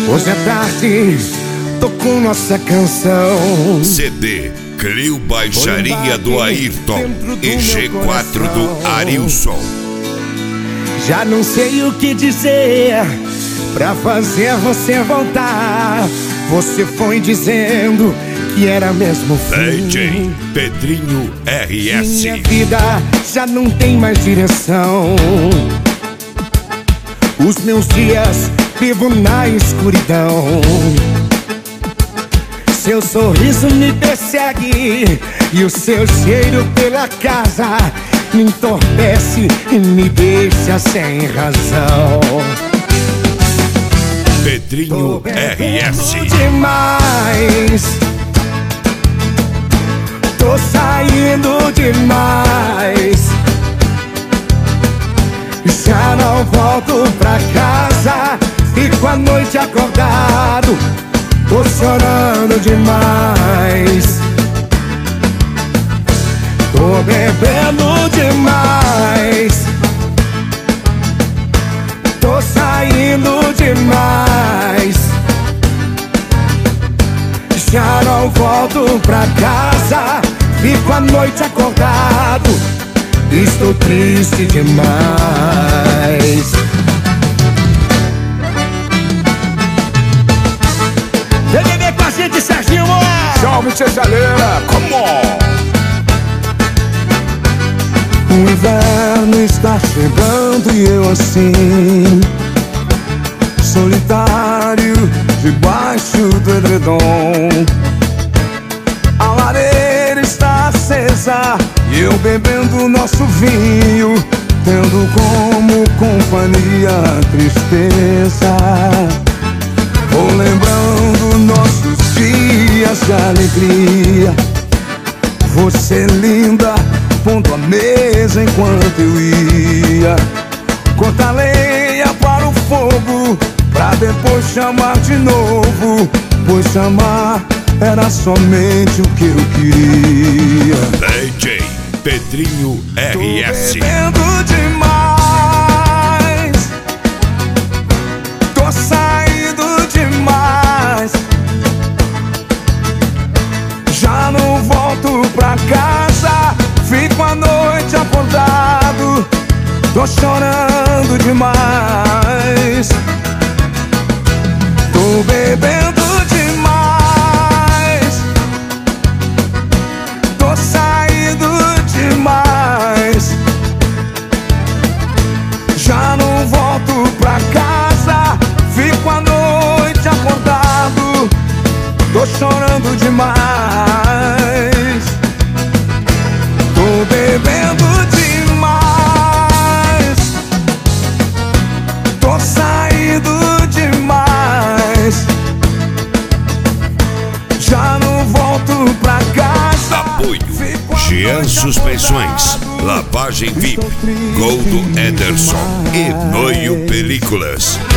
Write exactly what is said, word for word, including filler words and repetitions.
Hoje à tarde tocou nossa canção. C D Crio Baixaria do Ayrton e G quatro do Arilson. Já não sei o que dizer pra fazer você voltar. Você foi dizendo que era mesmo fim. D J Pedrinho R S. Minha vida já não tem mais direção. Os meus dias vivo na escuridão. Seu sorriso me persegue e o seu cheiro pela casa me entorpece e me deixa sem razão. Pedrinho R S. Demais, tô saindo demais. Já não volto pra casa, fico a noite acordado, tô chorando demais. Tô bebendo demais, tô saindo demais. Já não volto pra casa, fico a noite acordado, estou triste demais. Vem beber com a gente, Serginho! Salve, tia Chaleira, come on! O inverno está chegando e eu assim, solitário, debaixo do edredom. A lareira está acesa e eu bebendo nosso vinho, tendo como companhia a tristeza. Vou lembrando nossos dias de alegria. Você linda, pondo a mesa enquanto eu ia cortar lenha para o fogo, pra depois chamar de novo, pois chamar era somente o que eu queria. D J Pedrinho R S. Tô bebendo demais, tô saindo demais. Já não volto pra casa, fico a noite acordado, tô chorando demais. Tô bebendo demais, tô saindo demais. Já não volto pra casa, fico a noite acordado, tô chorando demais. Tô bebendo demais, tô saindo demais. Já não volto pra casa. Apoio Jean Suspensões, Lavagem V I P, Goldo Ederson e Noio Películas.